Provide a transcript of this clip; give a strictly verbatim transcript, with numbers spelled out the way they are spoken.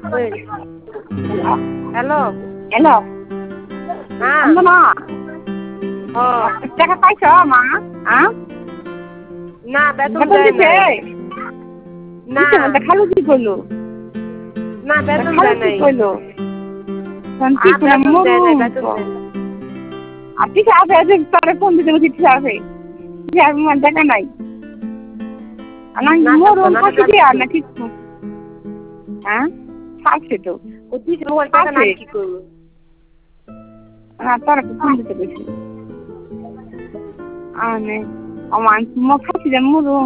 Hello hello হ্যাঁ মা ও টাকা পাইছ মা হ্যাঁ না বেতন বেতন দেয় দিছে নাই না দিছে না খালু কি করলো না বেতন খালু দেয় কি নাই করলো তখন আ কি করে বেতন দেয় নাই মরুম বেতন দেয় নাই। আর ঠিক আছে আছে তোরে ফোন দিতে বলছি ঠিক আছে ঠিক আছে আমার দেখা নাই আমি নাটক তো মরুম নাটক ফাঁকি দিয়ে আর লাগছে না ঠিক হ্যাঁ থাকছে তো তো তুই মোবাইল টাকা না কি করবো না তোরা ফোন দিতে বলছি আমি আমার ফাঁকি দিয়ে মরুম